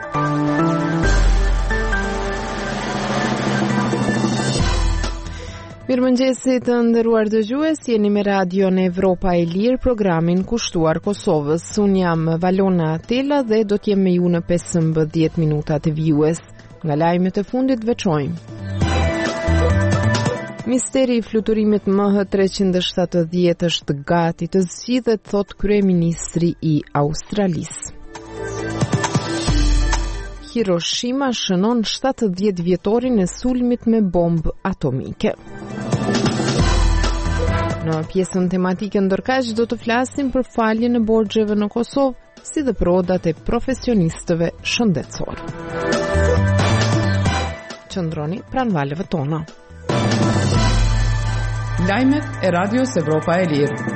Mirëmëngjesit të nderuar dëgjues, jeni me Radio në Evropa e Lirë, programin kushtuar Kosovës. Unë jam Valona Atela dhe do t'jem me ju në 15 minuta të vijues. Nga lajmet e fundit veçojmë. Misteri i fluturimit MH370 është gati të zgjidhet, thot kryeministri i Australisë. Hiroshima shënon 70 vjetorin e sulmit me bombë atomike. Në pjesën tematike ndërkaq do të flasim për faljen e borxheve në Kosovë, si dhe për odat e profesionistëve shëndetësor. Qëndroni pranë valeve tona. Lajmet e Radios Evropa e Lirë.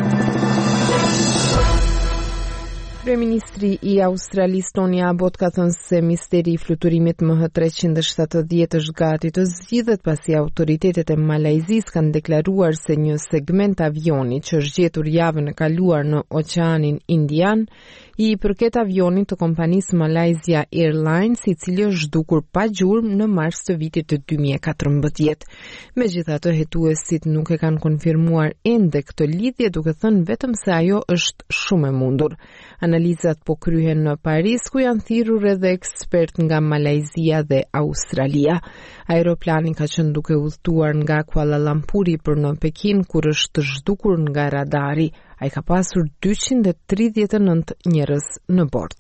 Kryeministri i Australisë Tony Abbott ka thënë se misteri i fluturimit MH370 është gati të zgjidhet pasi autoritetet e Malajzisë kanë deklaruar se një segment avioni që është gjetur javën e kaluar në Oqeanin Indian i përket avionit të kompanisë Malaysia Airlines, i cili është zhdukur pa gjurmë në mars të vitit të 2014. Megjithatë, hetuesit nuk e kanë konfirmuar ende këtë lidhje, duke thënë vetëm se ajo është shumë e mundur. Analizat po kryhen në Paris, ku janë thirrur edhe ekspert nga Malajzia dhe Australia. Aeroplani ka qenë duke udhëtuar nga Kuala Lumpuri për në Pekin, kur është zhdukur nga radari. Ai ka pasur 239 njerëz në bord.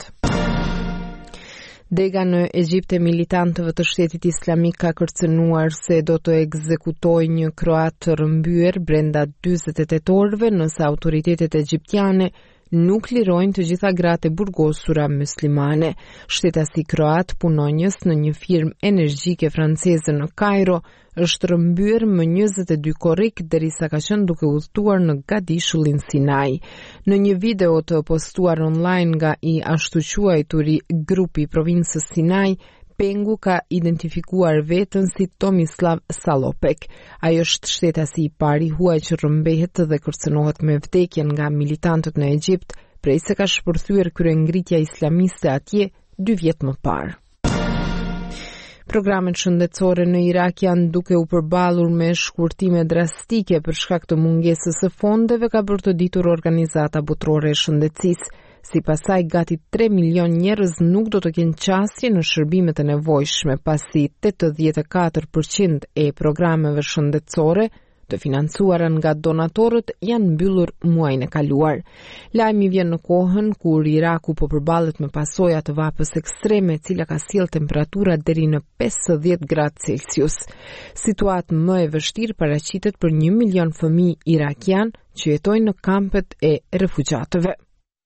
Dega në Egjipt e militantëve të shtetit islamik ka kërcënuar se do të ekzekutojë një kroat të rrëmbyer brenda 48 orëve nëse autoritetet egjiptiane nuk lirojnë të gjitha gratë e burgosura muslimane. Shtetasi kroat, punonjës në një firmë energjike franceze në Kairo, është rrëmbyer më 22 korrik derisa ka qenë duke udhëtuar në Gadishullin Sinai. Në një video të postuar online nga i ashtu quajturi grupi i provincës Sinai, pengu ka identifikuar veten si Tomislav Salopek. Ai është shtetasi i pari huaj që rrëmbehet dhe kërcënohet me vdekjen nga militantët në Egjipt, prej se ka shpërthyer kryengritja islamiste atje 2 vjet më parë. Programet shëndetësore në Irak janë duke u përballur me shkurtime drastike për shkak të mungesës së fondeve, ka bërë të ditur Organizata Botërore e Shëndetësisë. Sipas saj, gati 3 milion njerëz nuk do të kenë qasje në shërbimet e nevojshme, pasi 84% e programeve shëndetësore të financuara nga donatorët janë mbyllur muajin e kaluar. Lajmi vjen në kohën kur Iraku po përballet me pasoja të vapës ekstreme, e cila ka sjellë temperatura deri në 50 gradë Celsius. Situatë më e vështirë paraqitet për 1 milion fëmijë irakian që jetojnë në kampet e refugjatëve.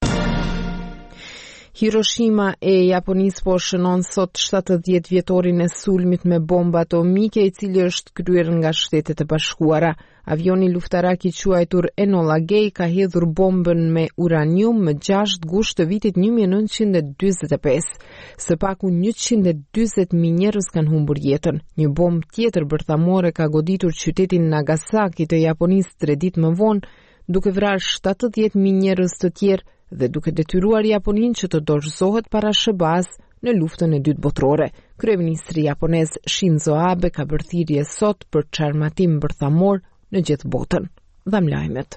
Hiroshima e Japonisë po shënon sot 70 vjetorin e sulmit me bombë atomike, i cili është kryer nga Shtetet e Bashkuara. Avioni luftarak i quajtur Enola Gay ka hedhur bombën me uranium më 6 gusht të vitit 1945. Së paku 140.000 njerëz kanë humbur jetën. Një bombë tjetër bërthamore ka goditur qytetin Nagasaki të Japonisë 3 ditë më vonë, duke vrarë 70.000 njerëz të tjerë dhe duke detyruar Japoninë që të dorëzohet para SHBA-s në luftën e dytë botërore. Kryeministri japonez Shinzo Abe ka bërë thirrje sot për çarmatim bërthamor në gjithë botën. Dham lajmet.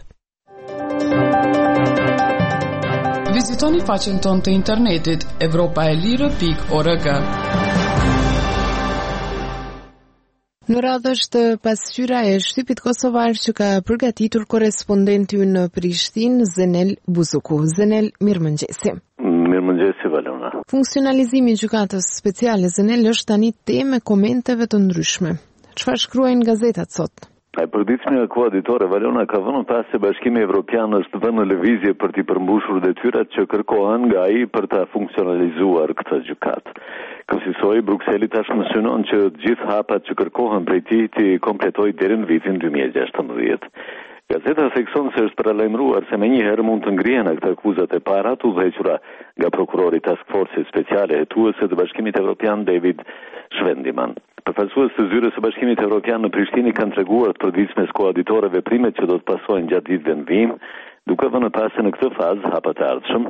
Vizitoni faqen tonë të internetit europaelire.org. Në radhë është pasqyra e shtypit kosovar që ka përgatitur korespondenti në Prishtinë, Zenel Buzuku. Zenel, mirëmëngjesi. Mirëmëngjesi, Valona. Funksionalizimi i gjykatës speciale, Zenel, është tani temë komenteve të ndryshme. Çfarë shkruajnë gazetat sot? Ai përditshmja koaditore Valona ka vënë pas se Bashkimi Evropian është vënë në lëvizje për të përmbushur detyrat që kërkohen nga ai për ta funksionalizuar këtë gjykatë. Kësaj Brukseli tashmë synon që të gjithë hapat që kërkohen prej tij të kompletojë deri në vitin 2016. Gazeta thekson se është paralajmëruar se menjëherë mund të ngrihen këto akuzat e para të udhëhequra nga prokurori Task Force speciale hetuese të Bashkimit Evropian David Schwendimann. Përfaqësues të zyrës së Bashkimit Evropian në Prishtinë kanë treguar të përditshmes koauditorë veprimet që do të pasojnë gjatë ditëve në vijim, duke vënë pas se në këtë fazë hapat e ardhshëm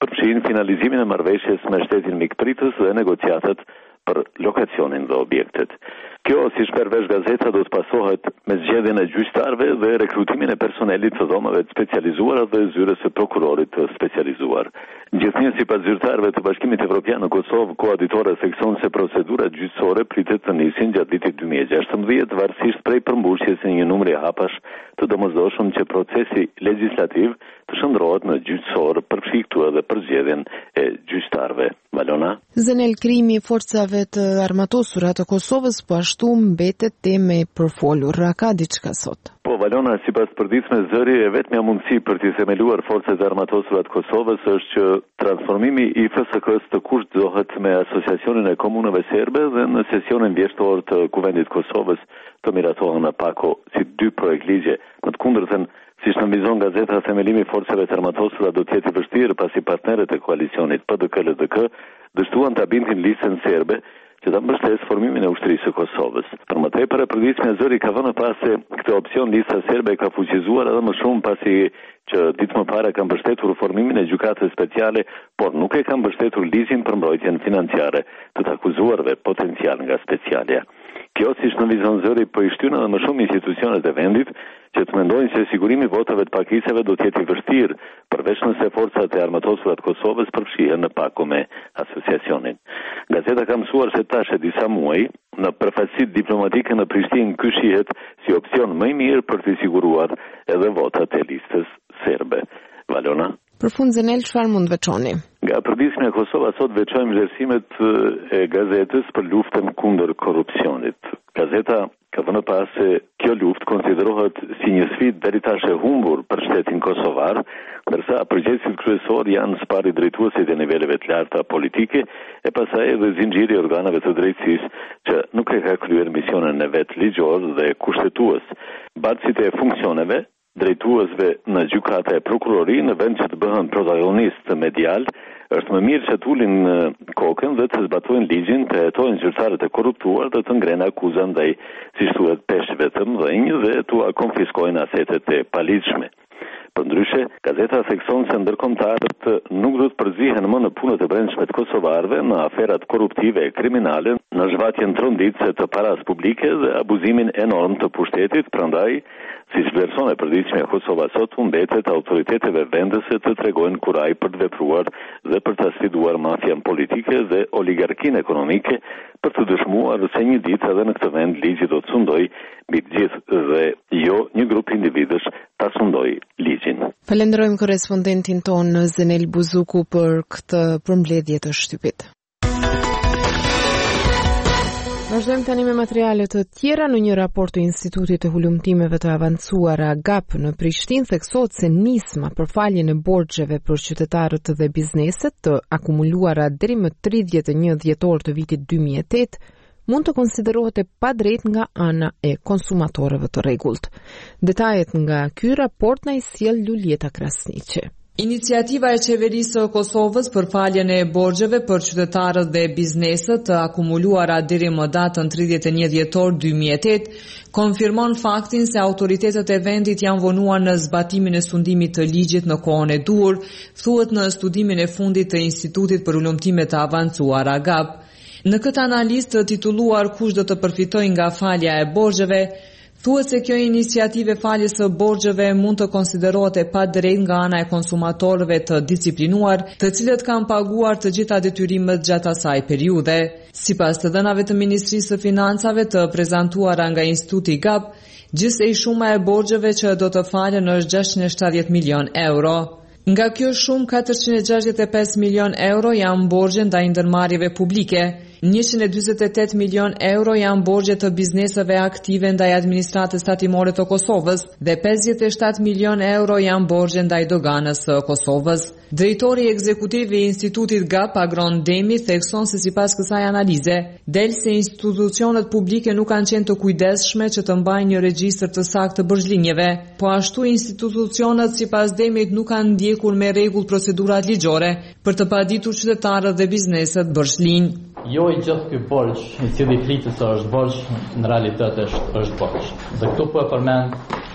përfshin finalizimin e marrëveshjes me shtetin mikpritës dhe negociatat për lokacionin dhe objektet. Kjo, si shpervesh gazeta, do të pasohet me zgjedhjen e gjyqtarëve dhe rekrutimin e personelit të dhomave të specializuara dhe zyrës së prokurorit të specializuar. Gjithnjë, sipas zyrtarëve të Bashkimit Evropian në Kosovë, koaditore thekson se procedurat gjyqësore pritet të nisin gjatë vitit 2016, varësisht prej përmbushjes së një numri hapash të domosdoshëm që procesi legjislativ të shndrohet në gjyqësor, përfshiktu edhe për zgjedhjen e gjyqtarëve. Valona? Zenel, krimi i forcave të armatosura të Kosovës po ashtu mbetet temë e përfolur. A ka diçka sot? Po, Valona, sipas përditshme zëri, e vetmja mundësi për të themeluar forcat e armatosura të Kosovës është që transformimi i FSK-s të kushtohet me Asociacionin e Komunave Serbe dhe në sesionin vjeshtor të Kuvendit të Kosovës të miratohen në pako si 2 projekt ligje. Në të kundërtën, siç nënvizon gazeta, themelimi i forcave të armatosura do të jetë i vështirë pasi partnerët e koalicionit PDK-LDK dështuan ta bindin listën serbe që ta mbështesë formimin e ushtrisë së Kosovës. Për më tepër, e përditshme zëri ka vënë pas se këtë opsion lista serbe ka fuqizuar edhe më shumë pasi që ditë më parë ka mbështetur formimin e gjykatës speciale, por nuk e ka mbështetur ligjin për mbrojtjen financiare të të akuzuarve potencial nga specialja. Kjo, siç nënvizon zëri, po i shtyn edhe më shumë institucionet e vendit që të mendojnë se sigurimi votave të pakicave do të jetë i vështirë, përveç nëse forcat e armatosura të Kosovës përfshihen në pako me asociacionin. Gazeta ka mësuar se tash e disa muaj në përfaqësitë diplomatike në Prishtinë ky shihet si opsion më i mirë për të siguruar edhe votat e listës serbe. Valona? Për fund, Zenel, çfarë mund veçoni? Nga përditshmja e Kosovës sot veçojmë vlerësimet e gazetës për luftën kundër korrupsionit. Gazeta ka vënë pas se kjo luftë konsiderohet si një sfidë deri tash e humbur për shtetin kosovar, ndërsa përgjegjësit kryesor janë sipari drejtuesit e niveleve të larta politike e pastaj edhe zinxhiri i organeve të drejtësisë që nuk e ka kryer misionin e vet ligjor dhe kushtetues. Bartësit e funksioneve drejtuesve në gjykata e prokurorisë në vend që të bëhen protagonist medial, është më mirë që të ulin kokën dhe të zbatojnë ligjin, të hetojnë zyrtarët e korruptuar dhe të ngrenë akuza ndaj, siç thuhet, peshqve të mëdhenj dhe t'u konfiskojnë asetet e paligjshme. Përndryshe, gazeta thekson se ndërkombëtarët nuk do të përzihen më në punët e brendshme të kosovarëve në aferat korruptive e kriminale, në zhvatjen tronditse të paras publike dhe abuzimin enorm të pushtetit, prandaj, siç vlerëson e përditshmja Kosova sot, mbetet autoriteteve vendese të tregojnë kuraj për të vepruar dhe për të sfiduar mafian politike dhe oligarkinë ekonomike, për të dëshmuar se një ditë edhe në këtë vend ligji do të sundoj mbi të gjithë dhe jo një grup individësh ta sundoj ligjin. Falenderojmë korrespondentin tonë Zenel Buzuku për këtë përmbledhje të shtypit. Vazhdojmë tani me materiale të tjera. Në një raport të Institutit të Hulumtimeve të Avancuara GAP në Prishtinë theksohet se nisma për faljen e borxheve për qytetarët dhe bizneset të akumuluara deri më 31 dhjetor të vitit 2008 mund të konsiderohet e padrejt nga ana e konsumatorëve të rregullt. Detajet nga ky raport na i sjell Lulieta Krasniqi. Iniciativa e qeverisë së Kosovës për faljen e borxheve për qytetarët dhe bizneset të akumuluara deri më datën 31 dhjetor 2008 konfirmon faktin se autoritetet e vendit janë vonuar në zbatimin e sundimit të ligjit në kohën e dur, thuhet në studimin e fundit të Institutit për Ulëmtime të Avancuara GAP. Në këtë analizë të titulluar Kush do të përfitojë nga falja e borxheve, thuhet se kjo iniciativë faljes së borxheve mund të konsiderohet e padrejtë nga ana e konsumatorëve të disiplinuar, të cilët kanë paguar të gjitha detyrimet gjatë asaj periudhe. Sipas të dhënave të Ministrisë së Financave të prezantuara nga Instituti GAP, gjithsej shuma e borxheve që do të falen është 670 milion euro. Nga kjo shumë 465 milion euro janë borxhe ndaj ndërmarrjeve publike, 148 milion euro janë borxhe të bizneseve aktive ndaj administratës tatimore të Kosovës dhe 57 milion euro janë borxhe ndaj doganës së Kosovës. Drejtori ekzekutiv i Institutit GAP, Agron Demi, thekson se sipas kësaj analize, del se institucionet publike nuk kanë qenë të kujdesshme që të mbajnë një regjistër të saktë të borxhlinjeve, po ashtu institucionet sipas Demit nuk kanë ndjekur me rregull procedurat ligjore për të paditur qytetarët dhe bizneset borxhlinj. Jo i gjithë ky borxh, i cili flitet se është borxh, në realitet është borxh. Dhe këtu po e përmend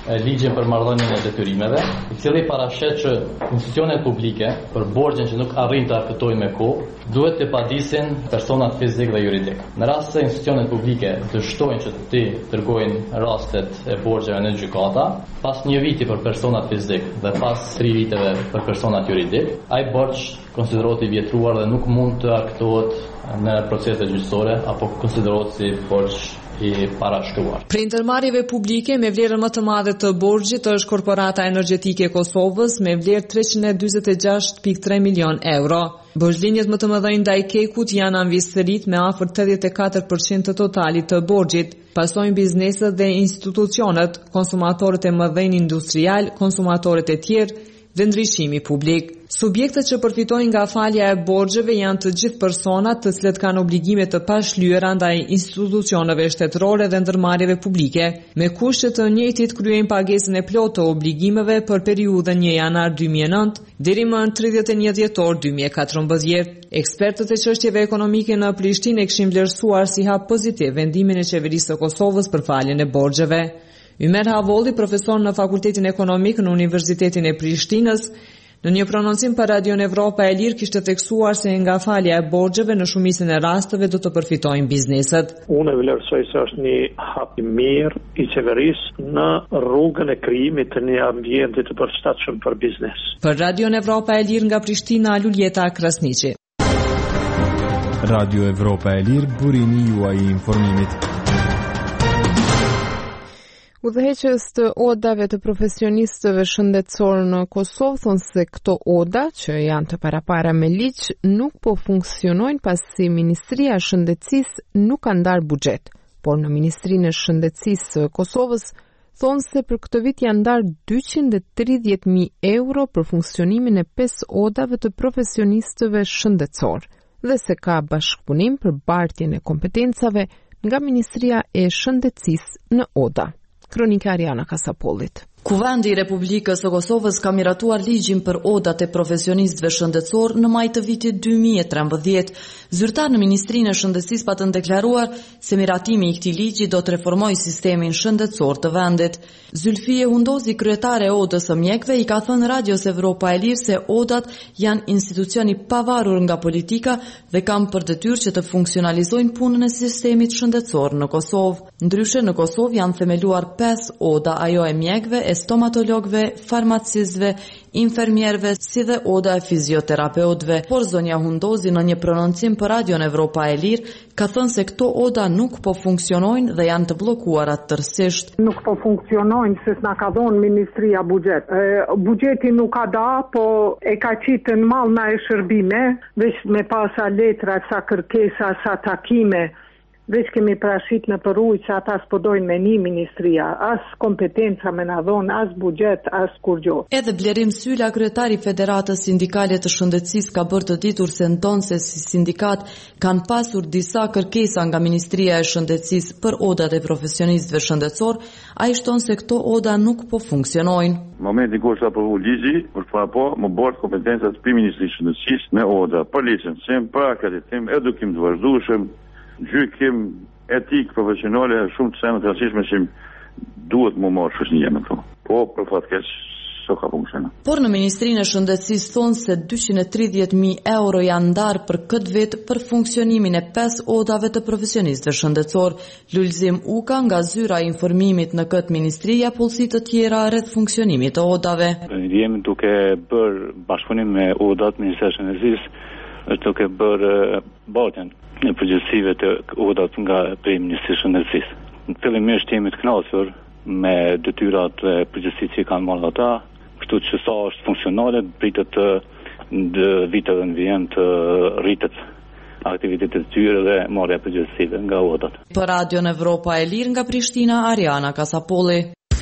ligjin për marrëdhënien e detyrimeve, i cili paraqet që institucionet publike për borxhin që nuk arrin të arfitojnë me kohë, duhet të padisin personat fizik dhe juridik. Në rast se institucionet publike dështojnë që të dërgojnë rastet e borxheve në gjykata, pas një viti për personat fizik dhe pas 3 viteve për personat juridik, ai borxh konsiderohet i vjetruar dhe nuk mund të arktohet në proceset gjyqësore apo konsiderohet si borxh i parashkruar. Për ndërmarrjeve publike me vlerën më të madhe të borxhit është Korporata Energjetike e Kosovës me vlerë 346.3 milion euro. Borxhlinjet më të mëdha ndaj Kekut janë anvisërit me afër 84% të totalit të borxhit. Pasojnë bizneset dhe institucionet, konsumatorët e mëdhenj industrial, konsumatorët e tjerë dhe ndryshimi publik. Subjektet që përfitojnë nga falja e borxheve janë të gjithë personat të cilët kanë obligime të pashlyera ndaj institucioneve shtetërore dhe ndërmarrjeve publike, me kushte të njëjtit kryejnë pagesën e plotë të obligimeve për periudhën 1 janar 2009 deri më në 31 dhjetor 2014. Ekspertët e çështjeve ekonomike në Prishtinë kishin vlerësuar si hap pozitiv vendimin e qeverisë së Kosovës për faljen e borxheve. Ymer Havolli, profesor në Fakultetin Ekonomik në Universitetin e Prishtinës, në një prononcim për Radion Evropa e Lirë kishte theksuar se nga falja e borxheve në shumicën e rasteve do të përfitojnë bizneset. Unë vlerësoj se është një hap i mirë i qeverisë në rrugën e krijimit të një ambienti të përshtatshëm për biznes. Për Radion Evropa e Lirë nga Prishtina, Luljeta Krasniqi. Radio Evropa e Lirë, burimi juaj i informimit. Udhëheqës të odave të profesionistëve shëndetësor në Kosovë thonë se këto oda, që janë të parapara me ligj, nuk po funksionojnë pasi Ministria e Shëndetësisë nuk ka ndarë buxhet. Por në Ministrinë e Shëndetësisë së Kosovës thonë se për këtë vit janë ndarë 230.000 euro për funksionimin e 5 odave të profesionistëve shëndetësor dhe se ka bashkëpunim për bartjen e kompetencave nga Ministria e Shëndetësisë në oda. Kronika Ariana Kasapollit. Kuvendi i Republikës së Kosovës ka miratuar ligjin për odat e profesionistëve shëndetësor në maj të vitit 2013. Zyrtar në Ministrinë e Shëndetësisë patën deklaruar se miratimi i këtij ligji do të reformojë sistemin shëndetësor të vendit. Zylfije Hundozi, kryetare e Odës së mjekëve, i ka thënë Radios Evropa e Lirë se odat janë institucioni pavarur nga politika dhe kanë për detyrë që të funksionalizojnë punën e sistemit shëndetësor në Kosovë. Ndryshe në Kosovë janë themeluar 5 oda, ajo e mjekëve, e stomatologëve, farmacistëve, infermierëve, si dhe oda e fizioterapeutëve. Por zonja Hundozi në një prononcim për Radion Evropa e Lirë ka thënë se këto oda nuk po funksionojnë dhe janë të bllokuara tërësisht. Nuk po funksionojnë se s'na ka dhënë Ministria buxhet. Buxheti nuk ka da, po e ka qitë në mall na e shërbime, veç me pasa letra, sa kërkesa, sa takime. Veç kemi prashit në përujt që ata s'podojnë me një ministria, as kompetenca me na dhonë, as buxhet, as kur gjo. Edhe Blerim Sylla, kryetari Federatës Sindikale të Shëndetësisë, ka bërë të ditur se ndonë se si sindikat kanë pasur disa kërkesa nga Ministria e Shëndetësisë për odat e profesionistëve shëndetësor, ai shton se këto oda nuk po funksionojnë. Momentin kur sa aprovu ligji, po më bërë kompetencat për Ministrisë së Shëndetësisë me oda, për licencim, për akreditim, edukim të vazhdueshëm, gjykim, etik, profesionale, shumë të senë të rastishme që duhet më marrë shoqënia me këto. Po, për fat keq, s'o ka funksionuar. Por në Ministrinë e Shëndetësisë thonë se 230.000 euro janë ndarë për këtë vit për funksionimin e 5 odave të profesionistëve shëndetësor. Lulzim Uka nga zyra e informimit në këtë ministri jep pulsi të tjera rreth funksionimit të odave. Jemi duke bërë bashkëpunim me odat Ministrisë së Shëndetësisë, është duke bërë bartjen në përgjithësive të odat nga prej Ministrisë së Shëndetësisë. Në fillimisht jemi të kënaqur me detyrat e përgjithësisë që kanë marrë ata, kështu që sa është funksionale, pritet në viteve në vijim të rritet aktivitetet e tyre dhe marrja e përgjithësive nga odat. Për Radion Evropa e Lirë nga Prishtina, Ariana Kasapolli.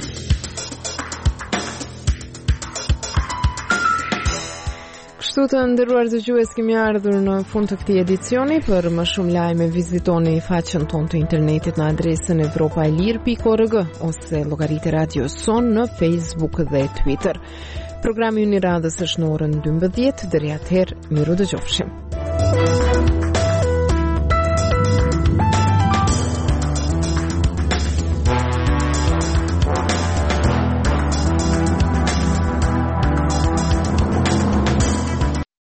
Kështu të nderuar dëgjues, kemi ardhur në fund të këtij edicioni. Për më shumë lajme vizitoni faqen tonë të internetit në adresën evropaelir.org ose llogaritë Radio Son në Facebook dhe Twitter. Programi i radhës është në orën 12:00. Deri atëherë, miru dëgjofshim.